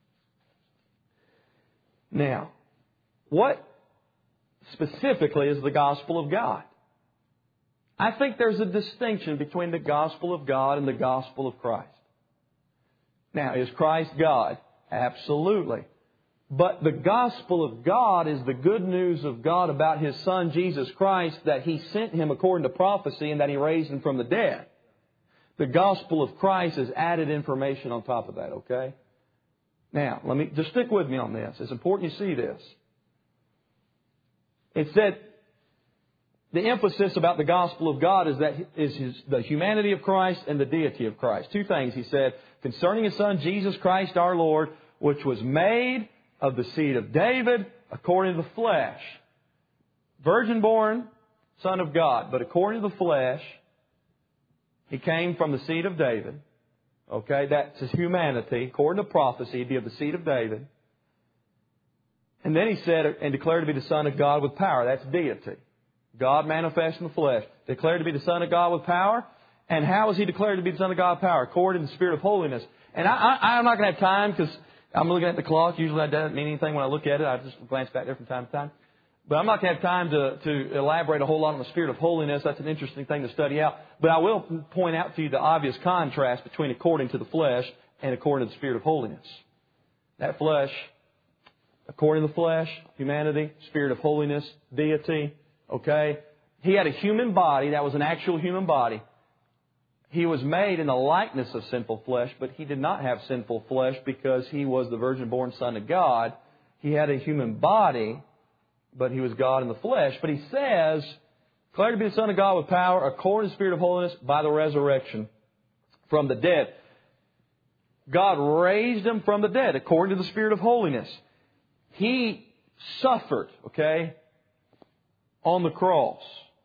Now, what specifically is the gospel of God? I think there's a distinction between the gospel of God and the gospel of Christ. Now, is Christ God? Absolutely. But the gospel of God is the good news of God about His Son, Jesus Christ, that He sent Him according to prophecy and that He raised Him from the dead. The gospel of Christ is added information on top of that, okay? Now, let me just stick with me on this. It's important you see this. It said the emphasis about the gospel of God is that is his, the humanity of Christ and the deity of Christ. Two things he said concerning His Son, Jesus Christ our Lord, which was made of the seed of David according to the flesh. Virgin born, Son of God. But according to the flesh, He came from the seed of David. Okay, that's His humanity. According to prophecy, He'd be of the seed of David. And then He said, and declared to be the Son of God with power. That's deity. God manifest in the flesh. Declared to be the Son of God with power. And how is He declared to be the Son of God with power? According to the Spirit of holiness. And I, I, I'm not going to have time because I'm looking at the clock. Usually that doesn't mean anything when I look at it. I just glance back there from time to time. But I'm not going to have time to, to elaborate a whole lot on the Spirit of holiness. That's an interesting thing to study out. But I will point out to you the obvious contrast between according to the flesh and according to the Spirit of holiness. That flesh, according to the flesh, humanity, Spirit of holiness, deity, okay? He had a human body. That was an actual human body. He was made in the likeness of sinful flesh, but He did not have sinful flesh because He was the virgin-born Son of God. He had a human body, but He was God in the flesh. But He says, declared to be the Son of God with power, according to the Spirit of holiness, by the resurrection from the dead. God raised Him from the dead, according to the Spirit of holiness. He suffered, okay, on the cross.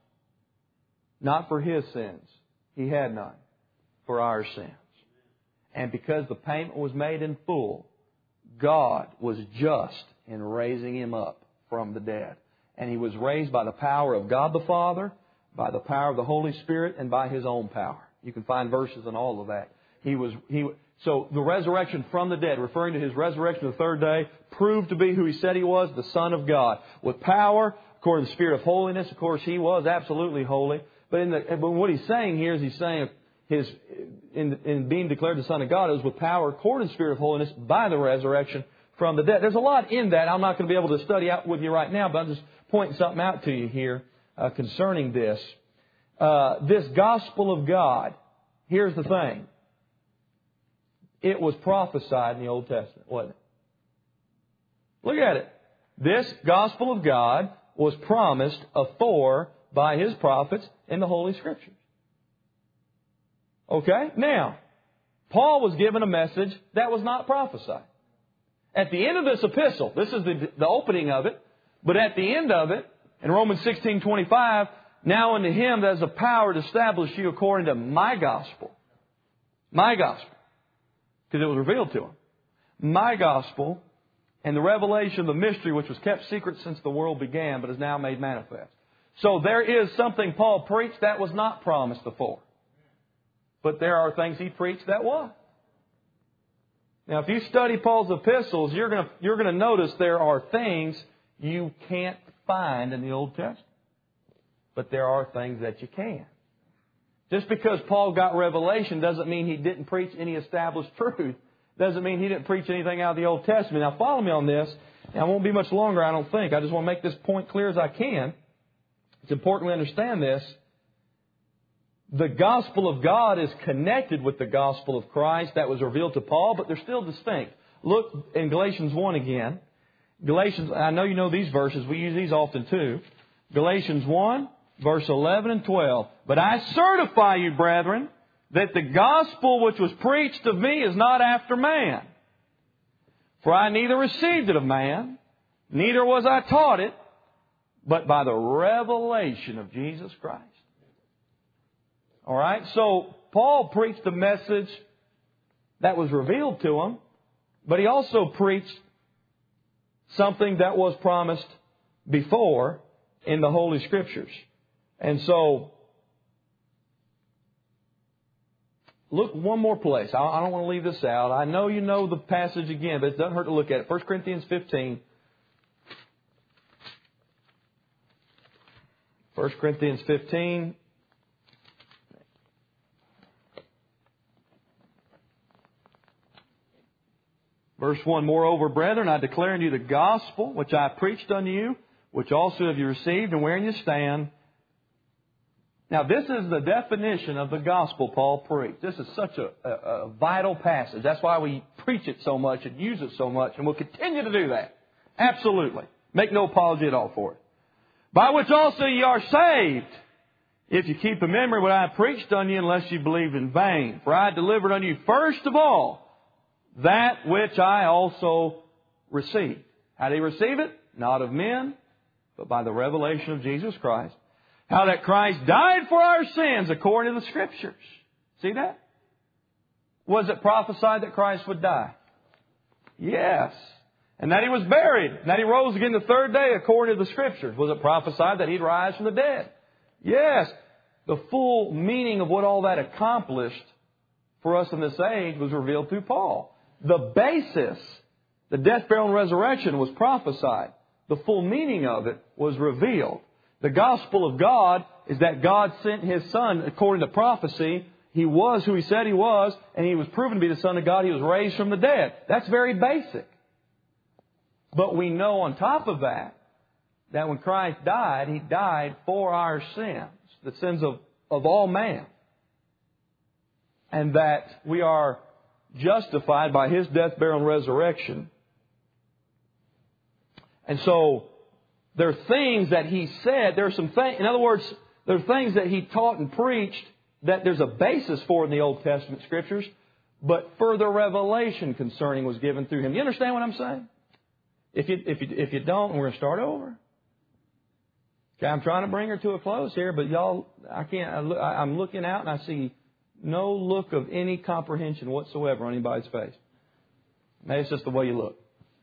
Not for His sins. He had none. For our sins. And because the payment was made in full, God was just in raising Him up from the dead. And He was raised by the power of God the Father, by the power of the Holy Spirit, and by His own power. You can find verses on all of that. He was, he, so the resurrection from the dead, referring to His resurrection the third day, proved to be who He said He was, the Son of God. With power, according to the Spirit of holiness, of course, He was absolutely holy. But in the, but what He's saying here is He's saying His, in, in being declared the Son of God, it was with power according to the Spirit of holiness by the resurrection from the dead. There's a lot in that I'm not going to be able to study out with you right now, but I'm just pointing something out to you here uh, concerning this. Uh, this gospel of God, here's the thing. It was prophesied in the Old Testament, wasn't it? Look at it. This gospel of God was promised afore by His prophets in the Holy Scriptures. Okay? Now, Paul was given a message that was not prophesied. At the end of this epistle, this is the, the opening of it, but at the end of it, in Romans sixteen twenty-five, now unto Him that has the power to establish you according to my gospel. My gospel. Because it was revealed to Him. My gospel and the revelation of the mystery which was kept secret since the world began, but is now made manifest. So there is something Paul preached that was not promised before. But there are things he preached that was. Now, if you study Paul's epistles, you're going to, you're going to notice there are things you can't find in the Old Testament. But there are things that you can. Just because Paul got revelation doesn't mean he didn't preach any established truth. Doesn't mean he didn't preach anything out of the Old Testament. Now, follow me on this. Now, I won't be much longer, I don't think. I just want to make this point clear as I can. It's important we understand this. The gospel of God is connected with the gospel of Christ that was revealed to Paul, but they're still distinct. look in Galatians one again. Galatians, I know you know these verses. We use these often too. Galatians one, verse eleven and twelve. But I certify you, brethren, that the gospel which was preached of me is not after man. For I neither received it of man, neither was I taught it, but by the revelation of Jesus Christ. All right? So Paul preached the message that was revealed to him, but he also preached something that was promised before in the Holy Scriptures. And so, look one more place. I don't want to leave this out. I know you know the passage again, but it doesn't hurt to look at it. First Corinthians fifteen. First Corinthians fifteen. Verse one, Moreover, brethren, I declare unto you the gospel which I preached unto you, which also have you received, and wherein you stand. Now, this is the definition of the gospel Paul preached. This is such a, a, a vital passage. That's why we preach it so much and use it so much, and we'll continue to do that. Absolutely. Make no apology at all for it. By which also ye are saved, if you keep in memory what I preached unto you, unless you believed in vain. For I delivered unto you first of all that which I also received. How did he receive it? Not of men, but by the revelation of Jesus Christ. How that Christ died for our sins according to the Scriptures. See that? Was it prophesied that Christ would die? Yes. And that He was buried. And that He rose again the third day according to the Scriptures. Was it prophesied that He'd rise from the dead? Yes. The full meaning of what all that accomplished for us in this age was revealed through Paul. The basis, the death, burial, and resurrection was prophesied. The full meaning of it was revealed. The gospel of God is that God sent His Son according to prophecy. He was who He said He was, and He was proven to be the Son of God. He was raised from the dead. That's very basic. But we know on top of that, that when Christ died, He died for our sins, the sins of, of all man. And that we are justified by His death, burial, and resurrection. And so, there are things that He said, there are some things, in other words, there are things that He taught and preached that there's a basis for in the Old Testament Scriptures, but further revelation concerning was given through Him. You understand what I'm saying? If you, if you, if you don't, we're going to start over. Okay, I'm trying to bring her to a close here, but y'all, I can't, I, I'm looking out and I see no look of any comprehension whatsoever on anybody's face. Maybe it's just the way you look.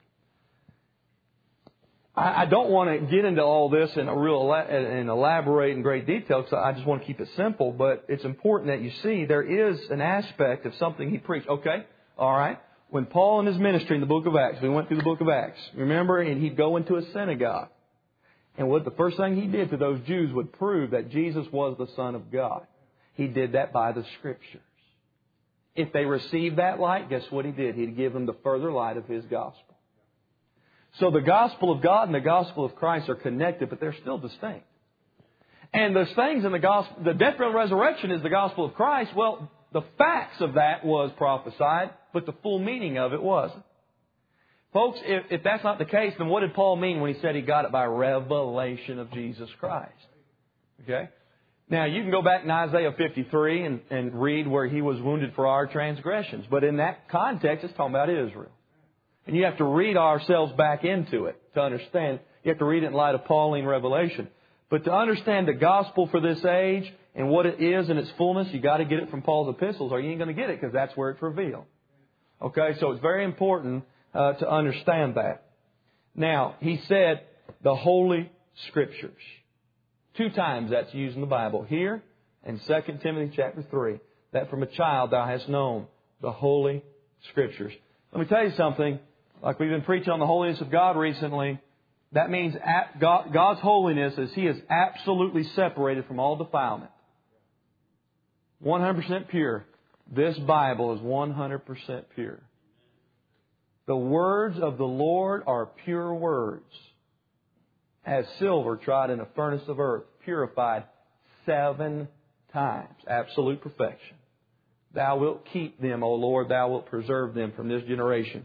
I don't want to get into all this in a real and elaborate in great detail because I just want to keep it simple. But it's important that you see there is an aspect of something He preached. Okay, all right. When Paul in his ministry in the book of Acts, we went through the book of Acts. Remember, and he'd go into a synagogue, and what the first thing he did to those Jews would prove that Jesus was the Son of God. He did that by the Scriptures. If they received that light, guess what He did? He'd give them the further light of His gospel. So the gospel of God and the gospel of Christ are connected, but they're still distinct. And there's things in the gospel, the death, burial, and resurrection is the gospel of Christ. Well, the facts of that was prophesied, but the full meaning of it wasn't. Folks, if, if that's not the case, then what did Paul mean when he said he got it by revelation of Jesus Christ? Okay? Now, you can go back in Isaiah fifty-three and, and read where He was wounded for our transgressions. But in that context, it's talking about Israel. And you have to read ourselves back into it to understand. You have to read it in light of Pauline revelation. But to understand the gospel for this age and what it is in its fullness, you got to get it from Paul's epistles, or you ain't going to get it because that's where it's revealed. Okay, so it's very important uh, to understand that. Now, he said the Holy Scriptures. Two times that's used in the Bible. Here and Second Timothy chapter three. That from a child thou hast known the Holy Scriptures. Let me tell you something. Like we've been preaching on the holiness of God recently, that means God's holiness is He is absolutely separated from all defilement. one hundred percent pure. This Bible is one hundred percent pure. The words of the Lord are pure words, as silver tried in a furnace of earth, purified seven times. Absolute perfection. Thou wilt keep them, O Lord, Thou wilt preserve them from this generation.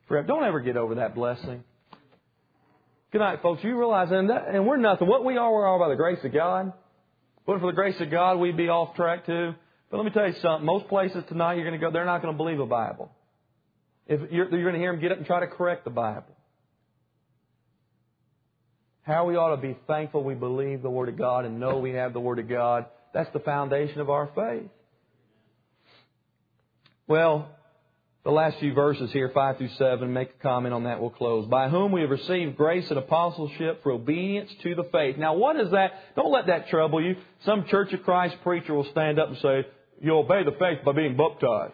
forever. Don't ever get over that blessing. Good night, folks. You realize, and, that, and we're nothing. What we are, we're all by the grace of God. But for the grace of God, we'd be off track too. But let me tell you something. Most places tonight you're going to go, they're not going to believe a Bible. If you're, you're going to hear them get up and try to correct the Bible. How we ought to be thankful we believe the Word of God and know we have the Word of God. That's the foundation of our faith. Well, the last few verses here, five through seven, make a comment on that, we'll close. By whom we have received grace and apostleship for obedience to the faith. Now what is that? Don't let that trouble you. Some Church of Christ preacher will stand up and say, you obey the faith by being baptized.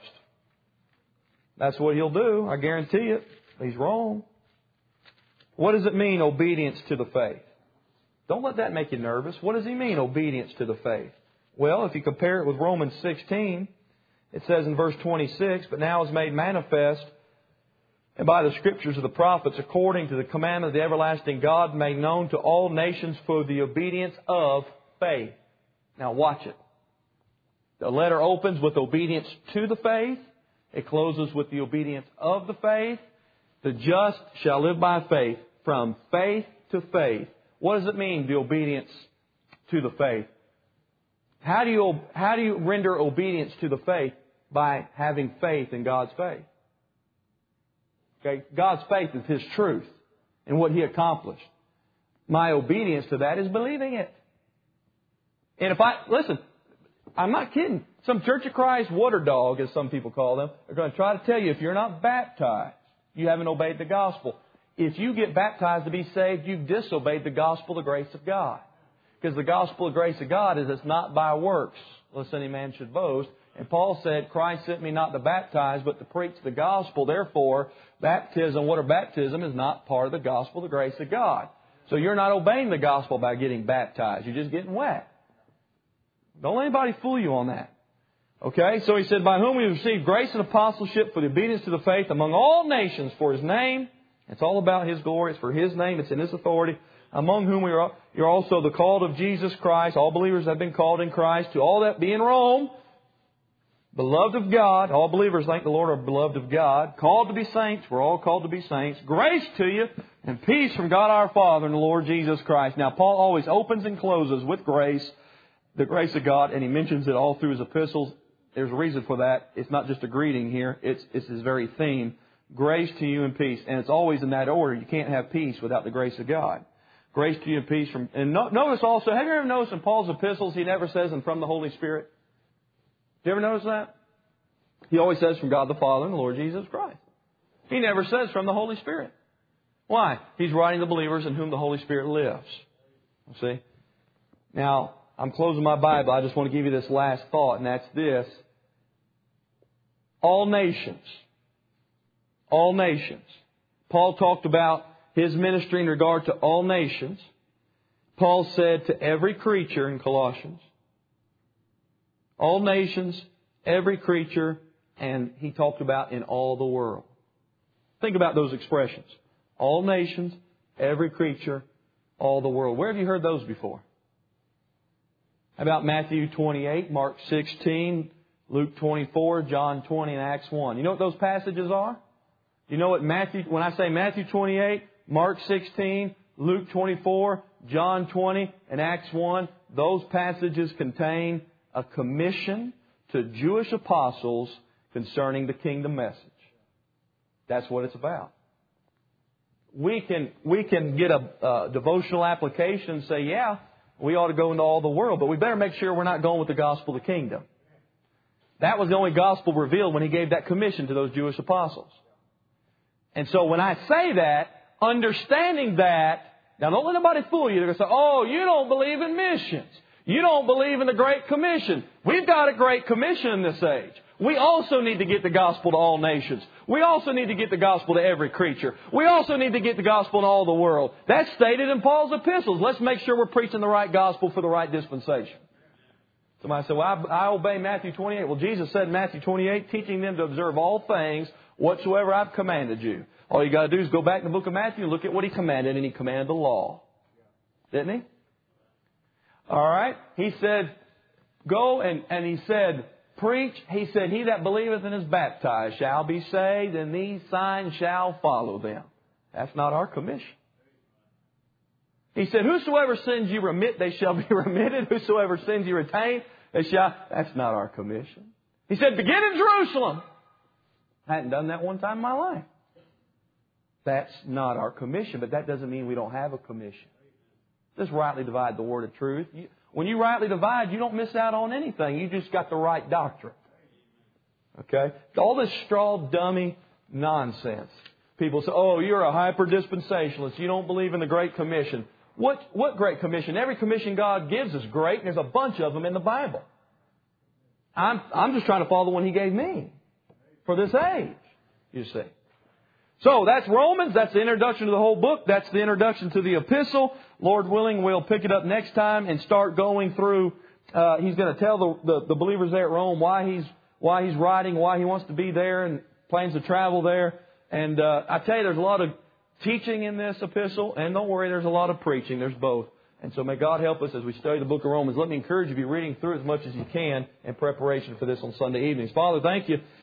That's what he'll do, I guarantee it. He's wrong. What does it mean, obedience to the faith? Don't let that make you nervous. What does he mean, obedience to the faith? Well, if you compare it with Romans sixteen, it says in verse twenty-six, but now is made manifest, and by the Scriptures of the prophets, according to the commandment of the everlasting God, made known to all nations for the obedience of faith. Now watch it. The letter opens with obedience to the faith. It closes with the obedience of the faith. The just shall live by faith, from faith to faith. What does it mean, the obedience to the faith? How do you, how do you render obedience to the faith? By having faith in God's faith. Okay? God's faith is His truth and what He accomplished. My obedience to that is believing it. And if I, listen, I'm not kidding. Some Church of Christ water dog, as some people call them, are going to try to tell you if you're not baptized, you haven't obeyed the gospel. If you get baptized to be saved, you've disobeyed the gospel of the grace of God. Because the gospel of grace of God is it's not by works, lest any man should boast. And Paul said, Christ sent me not to baptize, but to preach the gospel. Therefore, baptism, water baptism, is not part of the gospel of the grace of God. So you're not obeying the gospel by getting baptized. You're just getting wet. Don't let anybody fool you on that. Okay, so he said, by whom we have received grace and apostleship for the obedience to the faith among all nations for His name. It's all about His glory. It's for His name. It's in His authority. Among whom we are, you're also the called of Jesus Christ. All believers have been called in Christ. To all that be in Rome, beloved of God. All believers, thank the Lord, are beloved of God. Called to be saints. We're all called to be saints. Grace to you and peace from God our Father and the Lord Jesus Christ. Now, Paul always opens and closes with grace, the grace of God, and he mentions it all through his epistles. There's a reason for that. It's not just a greeting here. It's, it's his very theme. Grace to you and peace. And it's always in that order. You can't have peace without the grace of God. Grace to you and peace from... And no, notice also, have you ever noticed in Paul's epistles, he never says, and from the Holy Spirit? Did you ever notice that? He always says, from God the Father and the Lord Jesus Christ. He never says, from the Holy Spirit. Why? He's writing the believers in whom the Holy Spirit lives. See? Now, I'm closing my Bible. I just want to give you this last thought, and that's this. All nations. All nations. Paul talked about his ministry in regard to all nations. Paul said to every creature in Colossians, all nations, every creature, and he talked about in all the world. Think about those expressions. All nations, every creature, all the world. Where have you heard those before? How about Matthew twenty-eight, Mark sixteen, Luke twenty-four, John twenty, and Acts one? You know what those passages are? You know what Matthew, when I say Matthew twenty-eight, Mark sixteen, Luke twenty-four, John twenty, and Acts one, those passages contain a commission to Jewish apostles concerning the kingdom message. That's what it's about. We can, we can get a, a devotional application and say, yeah, we ought to go into all the world, but we better make sure we're not going with the gospel of the kingdom. That was the only gospel revealed when He gave that commission to those Jewish apostles. And so when I say that, understanding that, now don't let anybody fool you. They're going to say, oh, you don't believe in missions. You don't believe in the Great Commission. We've got a Great Commission in this age. We also need to get the gospel to all nations. We also need to get the gospel to every creature. We also need to get the gospel to all the world. That's stated in Paul's epistles. Let's make sure we're preaching the right gospel for the right dispensation. Somebody said, well, I, I obey Matthew twenty-eight. Well, Jesus said in Matthew twenty-eight, teaching them to observe all things whatsoever I've commanded you. All you got to do is go back in the book of Matthew and look at what He commanded, and He commanded the law. Didn't He? All right. He said, go and, and He said, preach. He said, he that believeth and is baptized shall be saved, and these signs shall follow them. That's not our commission. He said, whosoever sins you remit, they shall be remitted. Whosoever sins you retain, they shall... That's not our commission. He said, begin in Jerusalem. I hadn't done that one time in my life. That's not our commission, but that doesn't mean we don't have a commission. Just rightly divide the word of truth. You, when you rightly divide, you don't miss out on anything. You just got the right doctrine. Okay? All this straw dummy nonsense. People say, oh, you're a hyper-dispensationalist. You don't believe in the Great Commission. What, what Great Commission? Every commission God gives is great, and there's a bunch of them in the Bible. I'm, I'm just trying to follow the one He gave me for this age, you see. So that's Romans. That's the introduction to the whole book. That's the introduction to the epistle. Lord willing, we'll pick it up next time and start going through. Uh, he's going to tell the, the, the believers there at Rome why he's why he's writing, why he wants to be there, and plans to travel there. And uh, I tell you, there's a lot of teaching in this epistle, and don't worry, there's a lot of preaching. There's both. And so may God help us as we study the book of Romans. Let me encourage you to be reading through as much as you can in preparation for this on Sunday evenings. Father, thank you